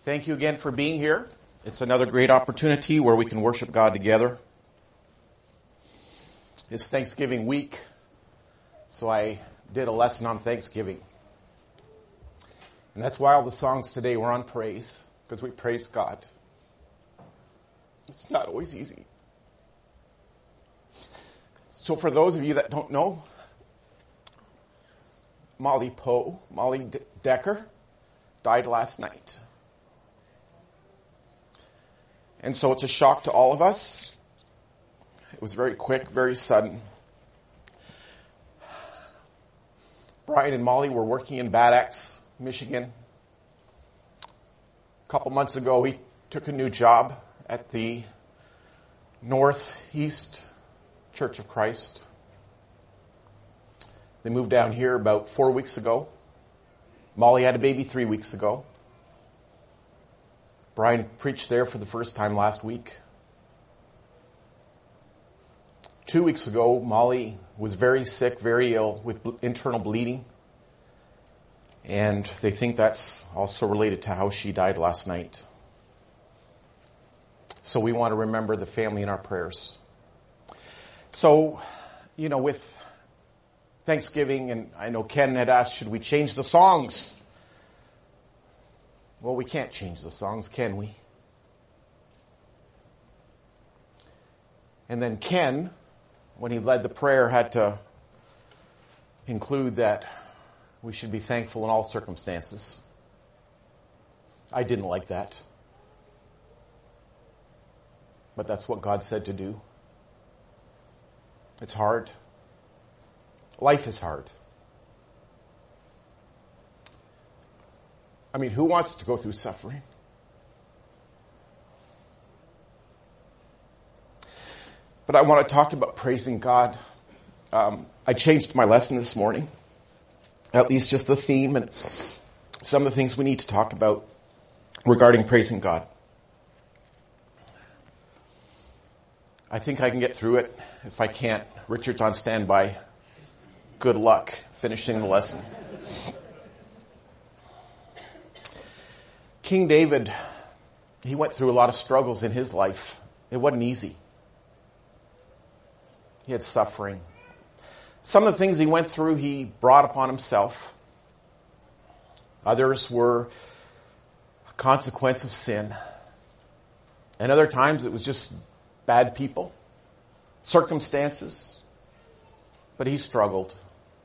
Thank you again for being here. It's another great opportunity where we can worship God together. It's Thanksgiving week, so I did a lesson on Thanksgiving. And that's why all the songs today were on praise, because we praise God. It's not always easy. So for those of you that don't know, Molly Decker, died last night. And so it's a shock to all of us. It was very quick, very sudden. Brian and Molly were working in Bad Axe, Michigan. A couple months ago, he took a new job at the Northeast Church of Christ. They moved down here about 4 weeks ago. Molly had a baby 3 weeks ago. Brian preached there for the first time last week. 2 weeks ago, Molly was very sick, very ill with internal bleeding. And they think that's also related to how she died last night. So we want to remember the family in our prayers. So, with Thanksgiving, and I know Ken had asked, should we change the songs? Well, we can't change the songs, can we? And then Ken, when he led the prayer, had to include that we should be thankful in all circumstances. I didn't like that. But that's what God said to do. It's hard. Life is hard. I mean, who wants to go through suffering? But I want to talk about praising God. I changed my lesson this morning. At least just the theme and some of the things we need to talk about regarding praising God. I think I can get through it. If I can't, Richard's on standby. Good luck finishing the lesson. King David, he went through a lot of struggles in his life. It wasn't easy. He had suffering. Some of the things he went through, he brought upon himself. Others were a consequence of sin. And other times it was just bad people, circumstances. But he struggled.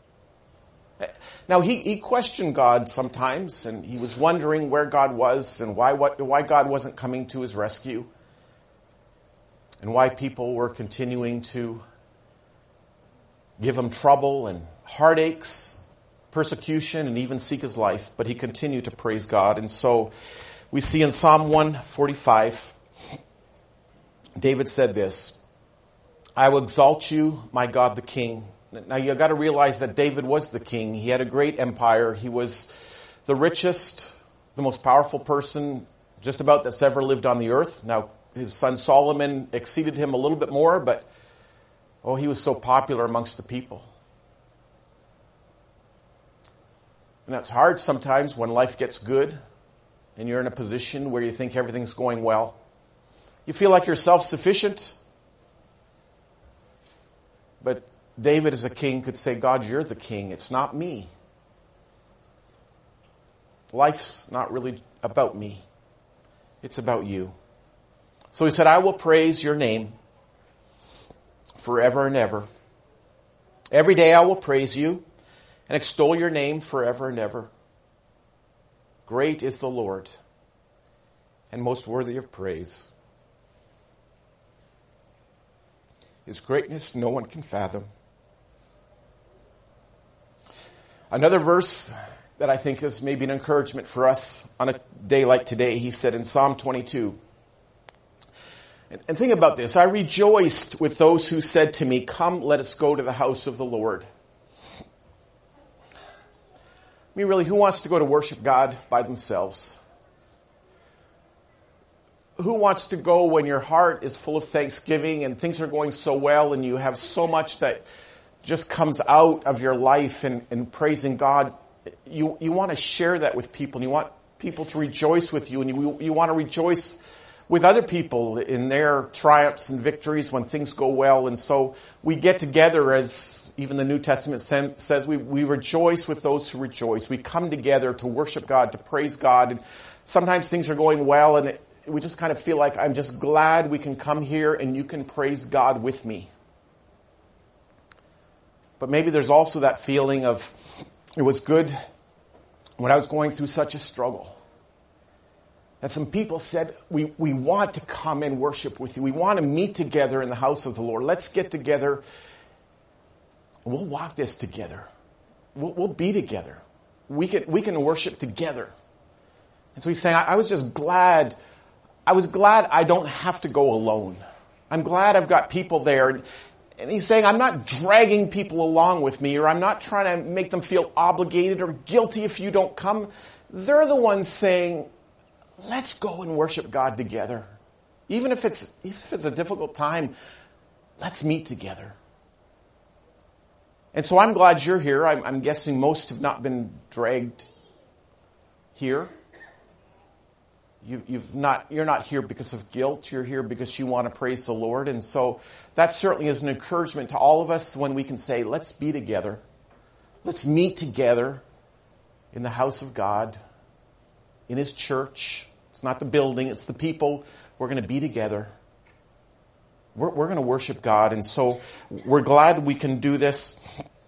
Now, he questioned God sometimes, and he was wondering where God was and why God wasn't coming to his rescue, and why people were continuing to give him trouble and heartaches, persecution, and even seek his life. But he continued to praise God. And so we see in Psalm 145, David said this, "I will exalt you, my God the King." Now you got to realize that David was the king. He had a great empire. He was the richest, the most powerful person just about that's ever lived on the earth. Now his son Solomon exceeded him a little bit more, but he was so popular amongst the people. And that's hard sometimes when life gets good and you're in a position where you think everything's going well. You feel like you're self-sufficient. But David as a king could say, God, you're the king. It's not me. Life's not really about me. It's about you. So he said, I will praise your name forever and ever. Every day I will praise you and extol your name forever and ever. Great is the Lord and most worthy of praise. His greatness no one can fathom. Another verse that I think is maybe an encouragement for us on a day like today, he said in Psalm 22, and think about this, I rejoiced with those who said to me, come, let us go to the house of the Lord. I mean, really, who wants to go to worship God by themselves? Who wants to go when your heart is full of thanksgiving and things are going so well and you have so much that just comes out of your life and praising God? You want to share that with people, and you want people to rejoice with you, and you want to rejoice with other people in their triumphs and victories when things go well. And so we get together, as even the New Testament says, we rejoice with those who rejoice. We come together to worship God, to praise God. And sometimes things are going well, and we just kind of feel like, I'm just glad we can come here and you can praise God with me. But maybe there's also that feeling of, it was good when I was going through such a struggle. And some people said, we want to come and worship with you. We want to meet together in the house of the Lord. Let's get together. We'll walk this together. We'll be together. We can worship together. And so he's saying, I was just glad. I was glad I don't have to go alone. I'm glad I've got people there. And he's saying, I'm not dragging people along with me, or I'm not trying to make them feel obligated or guilty if you don't come. They're the ones saying, let's go and worship God together. Even if it's a difficult time, let's meet together. And so I'm glad you're here. I'm guessing most have not been dragged here. You're not here because of guilt. You're here because you want to praise the Lord. And so that certainly is an encouragement to all of us when we can say, let's be together. Let's meet together in the house of God, in His church. It's not the building, it's the people. We're going to be together. We're going to worship God. And so we're glad we can do this.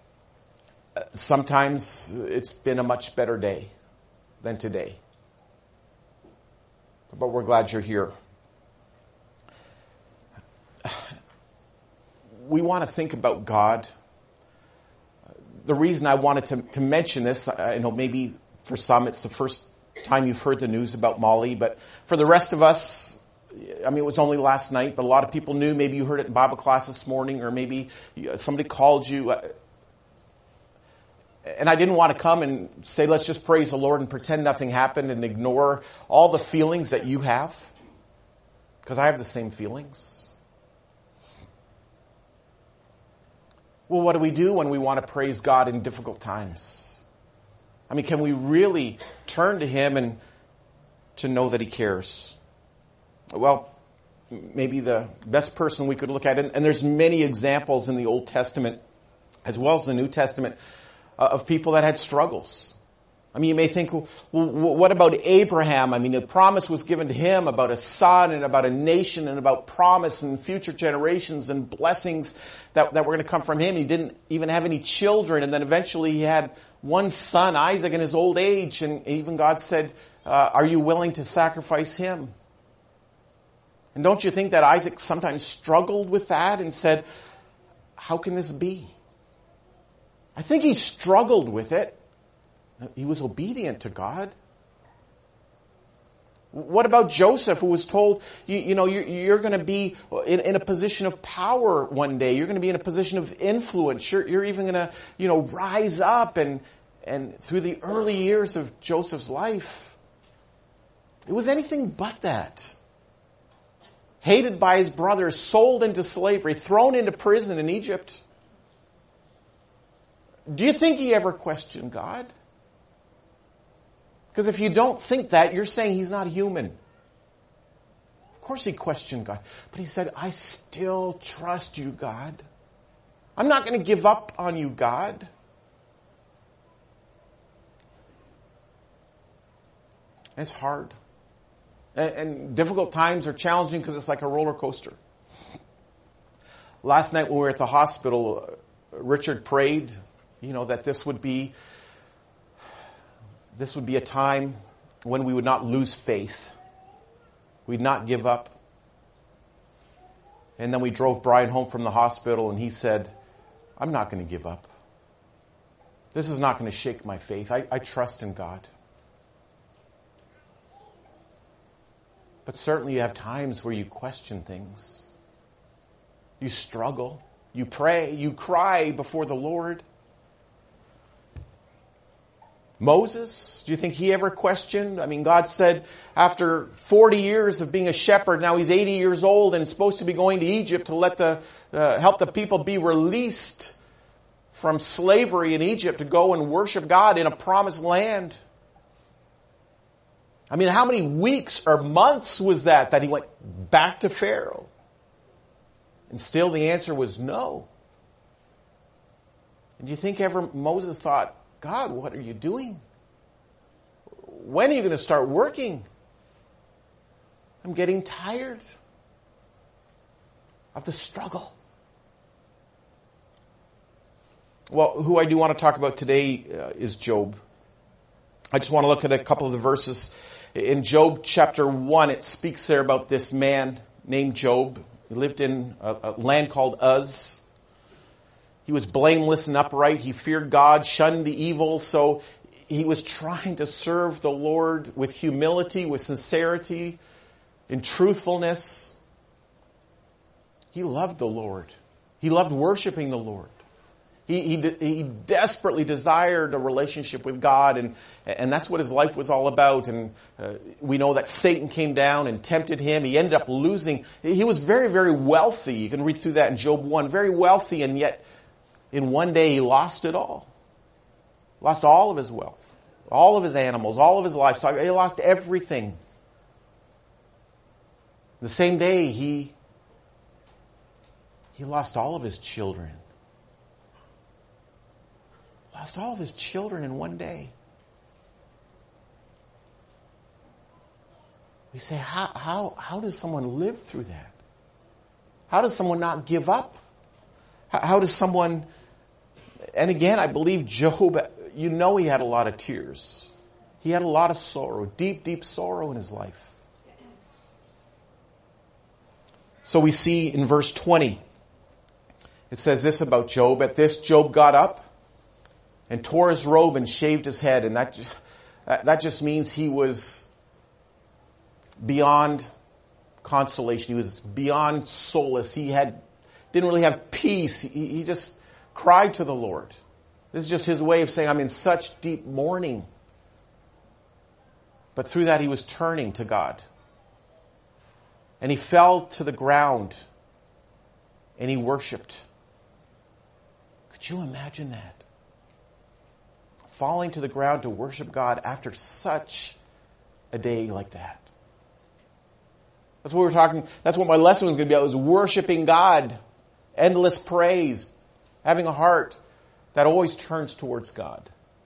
Sometimes it's been a much better day than today. But we're glad you're here. We want to think about God. The reason I wanted to mention this, I know maybe for some it's the first time you've heard the news about Molly, but for the rest of us, I mean, it was only last night, but a lot of people knew. Maybe you heard it in Bible class this morning, or maybe somebody called you. And I didn't want to come and say, let's just praise the Lord and pretend nothing happened and ignore all the feelings that you have. Because I have the same feelings. Well, what do we do when we want to praise God in difficult times? I mean, can we really turn to Him and to know that He cares? Well, maybe the best person we could look at, and there's many examples in the Old Testament as well as the New Testament of people that had struggles. I mean, you may think, well, what about Abraham? I mean, the promise was given to him about a son and about a nation and about promise and future generations and blessings that were going to come from him. He didn't even have any children. And then eventually he had one son, Isaac, in his old age. And even God said, are you willing to sacrifice him? And don't you think that Isaac sometimes struggled with that and said, how can this be? I think he struggled with it. He was obedient to God. What about Joseph, who was told, you're going to be in a position of power one day. You're going to be in a position of influence. You're even going to, rise up. And through the early years of Joseph's life, it was anything but that. Hated by his brothers, sold into slavery, thrown into prison in Egypt. Do you think he ever questioned God? Because if you don't think that, you're saying he's not human. Of course he questioned God. But he said, I still trust you, God. I'm not going to give up on you, God. It's hard. And difficult times are challenging because it's like a roller coaster. Last night when we were at the hospital, Richard prayed, that this would be a time when we would not lose faith. We'd not give up. And then we drove Brian home from the hospital and he said, I'm not going to give up. This is not going to shake my faith. I trust in God. But certainly you have times where you question things. You struggle. You pray. You cry before the Lord. Moses, do you think he ever questioned? I mean, God said after 40 years of being a shepherd, now he's 80 years old and supposed to be going to Egypt to let help the people be released from slavery in Egypt, to go and worship God in a promised land. I mean, how many weeks or months was that he went back to Pharaoh? And still the answer was no. And do you think ever Moses thought, God, what are you doing? When are you going to start working? I'm getting tired of the struggle. Well, who I do want to talk about today is Job. I just want to look at a couple of the verses. In Job chapter 1, it speaks there about this man named Job. He lived in a land called Uz. He was blameless and upright. He feared God, shunned the evil. So he was trying to serve the Lord with humility, with sincerity, in truthfulness. He loved the Lord. He loved worshiping the Lord. He desperately desired a relationship with God, and that's what his life was all about. And we know that Satan came down and tempted him. He ended up losing. He was very, very wealthy. You can read through that in Job 1. Very wealthy, and yet in one day he lost it all. Lost all of his wealth, all of his animals, all of his livestock. He lost everything. The same day he lost all of his children. Lost all of his children in one day. We say, how does someone live through that? How does someone not give up? How does someone, and again, I believe Job, he had a lot of tears. He had a lot of sorrow, deep, deep sorrow in his life. So we see in verse 20, it says this about Job. At this, Job got up and tore his robe and shaved his head. And that just means he was beyond consolation. He was beyond solace. He didn't really have peace. He just cried to the Lord. This is just his way of saying, I'm in such deep mourning. But through that he was turning to God. And he fell to the ground and he worshiped. Could you imagine that? Falling to the ground to worship God after such a day like that. That's what we're talking, that's what my lesson was going to be about, was worshiping God. Endless praise. Having a heart that always turns towards God.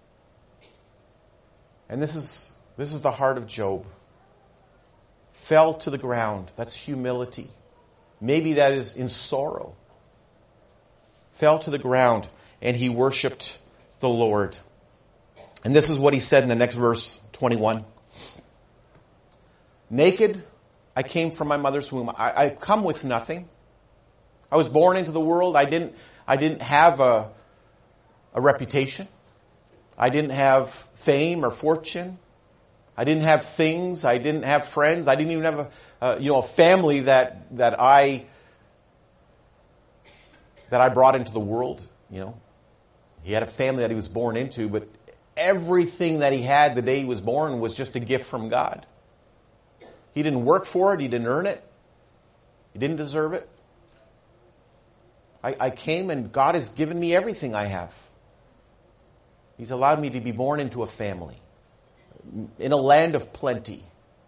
And this is the heart of Job. Fell to the ground. That's humility. Maybe that is in sorrow. Fell to the ground and he worshiped the Lord. And this is what he said in the next verse, 21. Naked, I came from my mother's womb. I come with nothing. I was born into the world. I didn't have a reputation. I didn't have fame or fortune. I didn't have things. I didn't have friends. I didn't even have a family that I brought into the world. He had a family that he was born into, but everything that he had the day he was born was just a gift from God. He didn't work for it. He didn't earn it. He didn't deserve it. I came and God has given me everything I have. He's allowed me to be born into a family. In a land of plenty.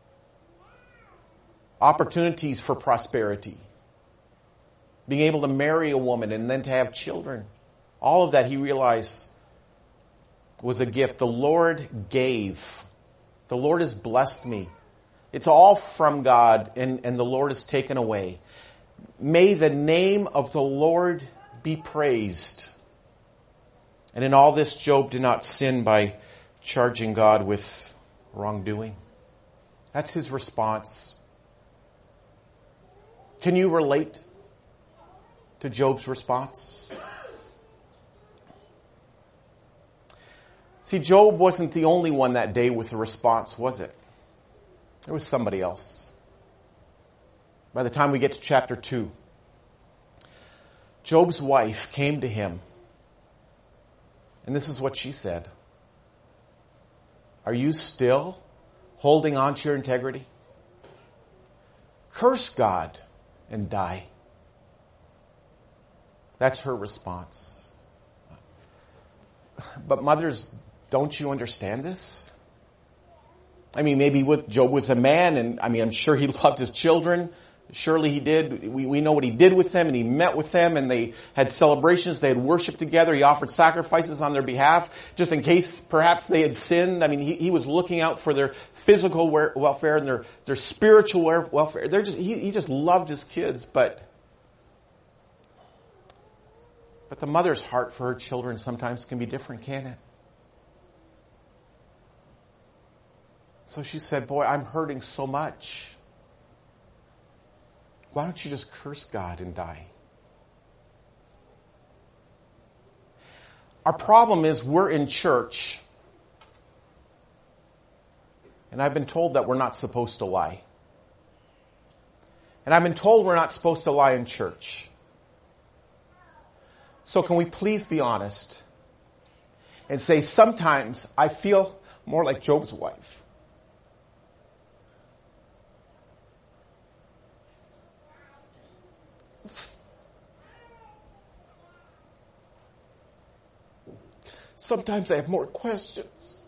Opportunities for prosperity. Being able to marry a woman and then to have children. All of that he realized was a gift. The Lord gave. The Lord has blessed me. It's all from God and the Lord has taken away. May the name of the Lord be praised. And in all this, Job did not sin by charging God with wrongdoing. That's his response. Can you relate to Job's response? See, Job wasn't the only one that day with a response, was it? There was somebody else. By the time we get to chapter 2, Job's wife came to him. And this is what she said. Are you still holding on to your integrity? Curse God and die. That's her response. But mothers, don't you understand this? I mean, maybe Job was a man, and I mean, I'm sure he loved his children. Surely he did. We know what he did with them, and he met with them, and they had celebrations, they had worship together, he offered sacrifices on their behalf, just in case perhaps they had sinned. I mean, he was looking out for their physical welfare and their spiritual welfare. He just loved his kids, but the mother's heart for her children sometimes can be different, can't it? So she said, boy, I'm hurting so much. Why don't you just curse God and die? Our problem is we're in church, and I've been told that we're not supposed to lie. And I've been told we're not supposed to lie in church. So can we please be honest and say, sometimes I feel more like Job's wife. Sometimes I have more questions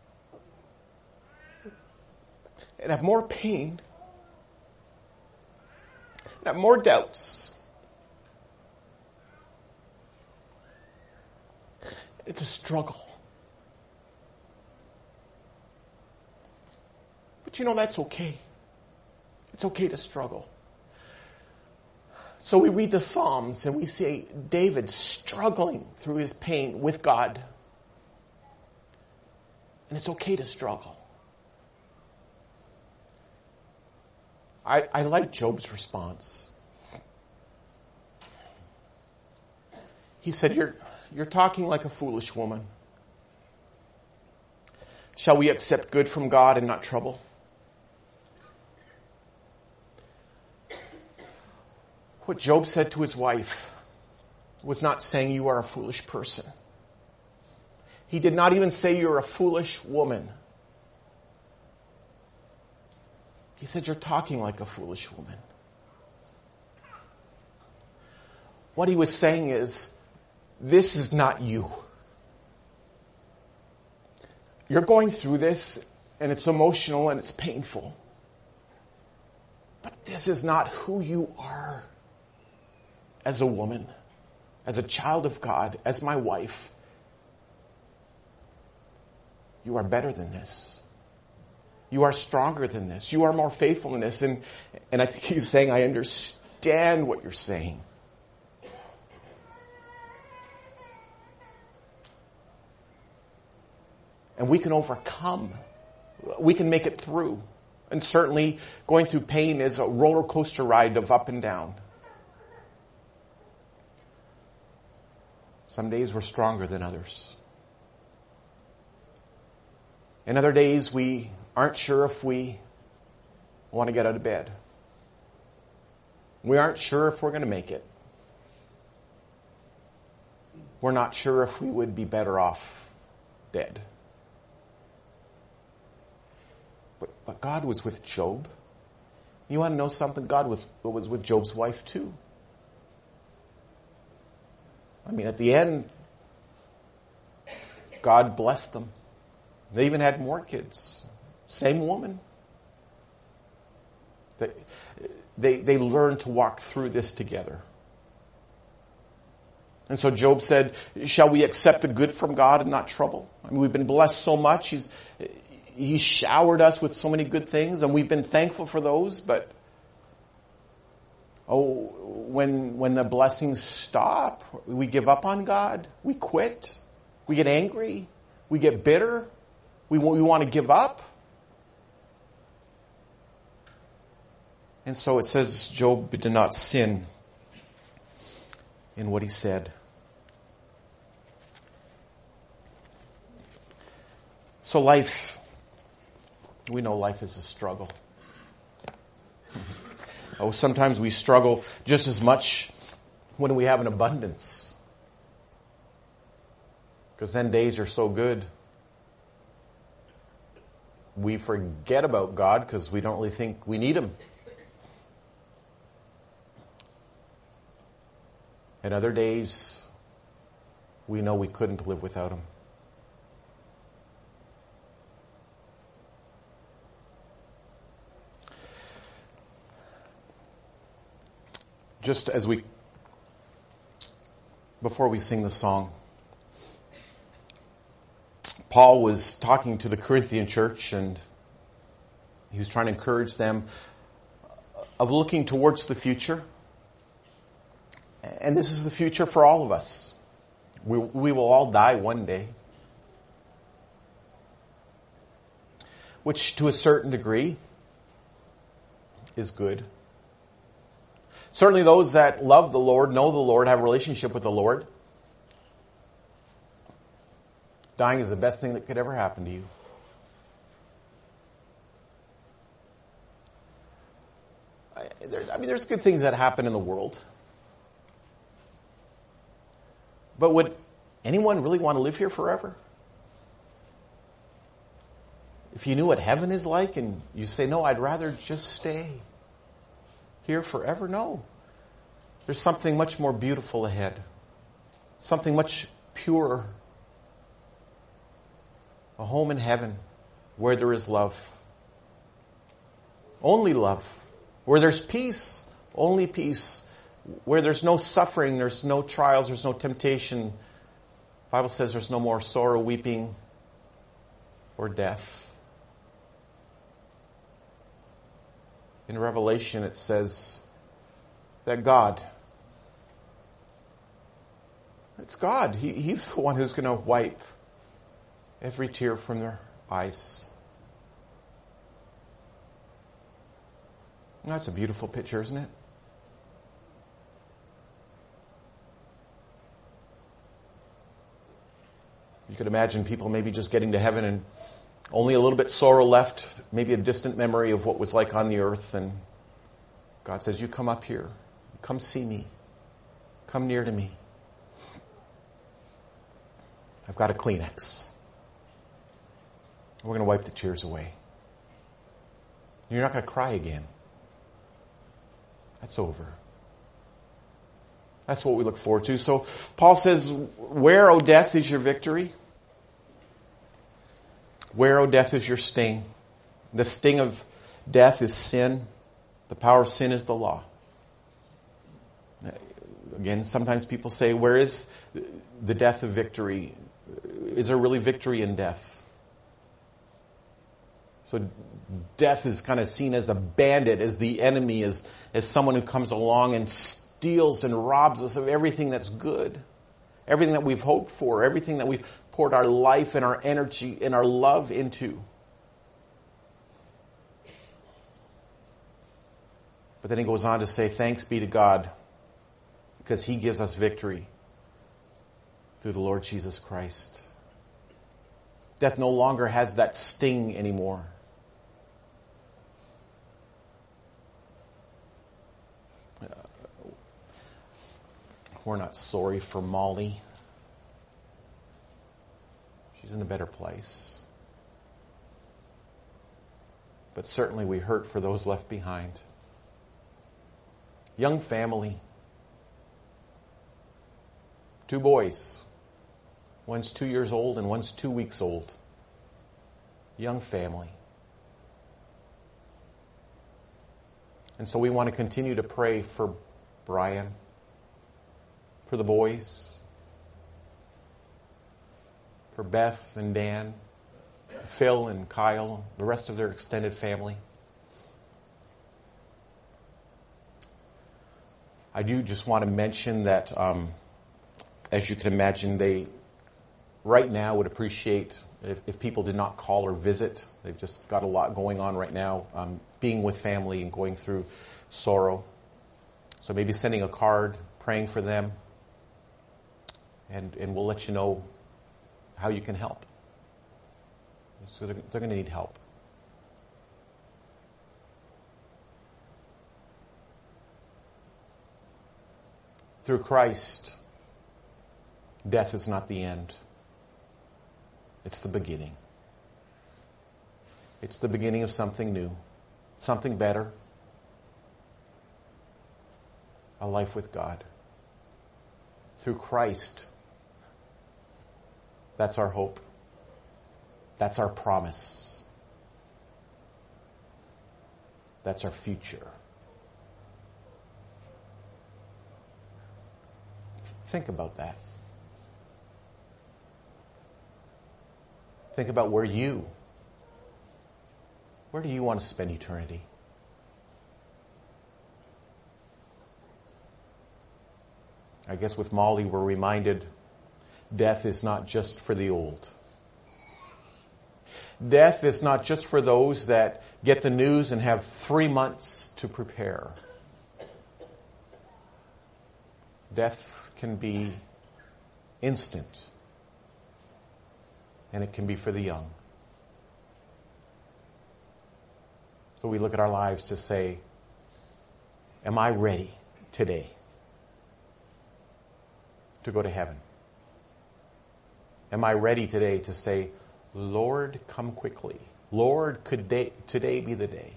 and have more pain and have more doubts. It's a struggle. But that's okay. It's okay to struggle. So we read the Psalms and we see David struggling through his pain with God. And it's okay to struggle. I like Job's response. He said, You're talking like a foolish woman. Shall we accept good from God and not trouble? What Job said to his wife was not saying you are a foolish person. He did not even say you're a foolish woman. He said you're talking like a foolish woman. What he was saying is, this is not you. You're going through this, and it's emotional and it's painful. But this is not who you are as a woman, as a child of God, as my wife. You are better than this. You are stronger than this. You are more faithful than this. And I think he's saying, I understand what you're saying. And we can overcome. We can make it through. And certainly going through pain is a roller coaster ride of up and down. Some days we're stronger than others. And other days we aren't sure if we want to get out of bed. We aren't sure if we're going to make it. We're not sure if we would be better off dead. But God was with Job. You want to know something? God was with Job's wife too. I mean, at the end, God blessed them. They even had more kids. Same woman. They learned to walk through this together. And so Job said, shall we accept the good from God and not trouble? I mean, we've been blessed so much. He's showered us with so many good things, and we've been thankful for those, but when the blessings stop, we give up on God, we quit, we get angry, we get bitter, we want to give up. And so it says Job did not sin in what he said. So we know life is a struggle. Sometimes we struggle just as much when we have an abundance. Because then days are so good. We forget about God because we don't really think we need Him. And other days, we know we couldn't live without Him. just before we sing the song, Paul was talking to the Corinthian church, and he was trying to encourage them of looking towards the future. And this is the future for all of us. We will all die one day. Which to a certain degree is good. Certainly those that love the Lord, know the Lord, have a relationship with the Lord. Dying is the best thing that could ever happen to you. There's good things that happen in the world. But would anyone really want to live here forever? If you knew what heaven is like and you say, no, I'd rather just stay here forever. No. There's something much more beautiful ahead. Something much purer. A home in heaven where there is love. Only love. Where there's peace. Only peace. Where there's no suffering, there's no trials, there's no temptation. The Bible says there's no more sorrow, weeping, or death. In Revelation it says that it's God. He's the one who's going to wipe every tear from their eyes. And that's a beautiful picture, isn't it? You could imagine people maybe just getting to heaven and only a little bit sorrow left, maybe a distant memory of what was like on the earth. And God says, you come up here. Come see me. Come near to me. I've got a Kleenex. We're going to wipe the tears away. You're not going to cry again. That's over. That's what we look forward to. So Paul says, where, O death, is your victory? Where, O death, is your sting? The sting of death is sin. The power of sin is the law. Again, sometimes people say, where is the death of victory? Is there really victory in death? So death is kind of seen as a bandit, as the enemy, as someone who comes along and steals and robs us of everything that's good. Everything that we've hoped for, everything that we've poured our life and our energy and our love into. But then he goes on to say, thanks be to God, because he gives us victory through the Lord Jesus Christ. Death no longer has that sting anymore. We're not sorry for Molly. She's in a better place. But certainly we hurt for those left behind. Young family. 2 boys. One's 2 years old and one's 2 weeks old. Young family. And so we want to continue to pray for Brian, for the boys, for Beth and Dan, Phil and Kyle, the rest of their extended family. I do just want to mention that, as you can imagine, they right now would appreciate if people did not call or visit. They've just got a lot going on right now, being with family and going through sorrow. So maybe sending a card, praying for them, and we'll let you know how you can help. So they're going to need help. Through Christ, death is not the end. It's the beginning. It's the beginning of something new, something better, a life with God. Through Christ, that's our hope. That's our promise. That's our future. Think about that. Think about where do you want to spend eternity? I guess with Molly we're reminded death is not just for the old. Death is not just for those that get the news and have 3 months to prepare. Death can be instant, and it can be for the young. So we look at our lives to say, am I ready today to go to heaven? Am I ready today to say, Lord, come quickly. Lord, could today be the day?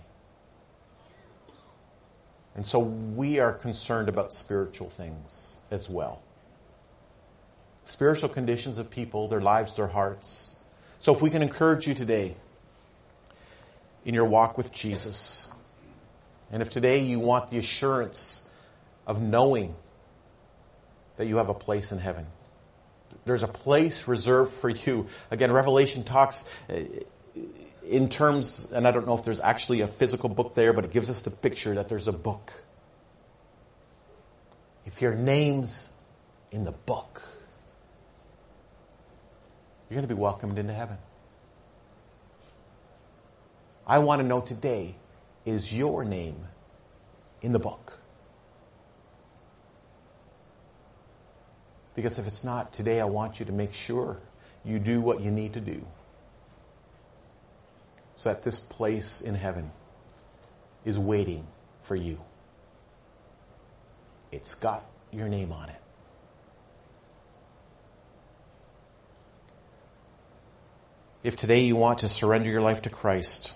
And so we are concerned about spiritual things as well. Spiritual conditions of people, their lives, their hearts. So if we can encourage you today in your walk with Jesus, and if today you want the assurance of knowing that you have a place in heaven, there's a place reserved for you. Again, Revelation talks in terms, and I don't know if there's actually a physical book there, but it gives us the picture that there's a book. If your name's in the book, you're going to be welcomed into heaven. I want to know today, is your name in the book? Because if it's not, today I want you to make sure you do what you need to do so that this place in heaven is waiting for you. It's got your name on it. If today you want to surrender your life to Christ,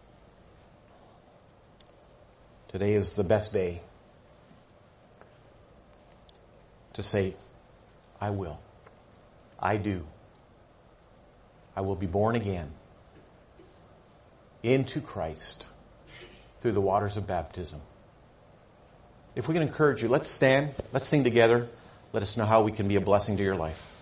today is the best day to say, I will. I do. I will be born again into Christ through the waters of baptism. If we can encourage you, let's stand, let's sing together. Let us know how we can be a blessing to your life.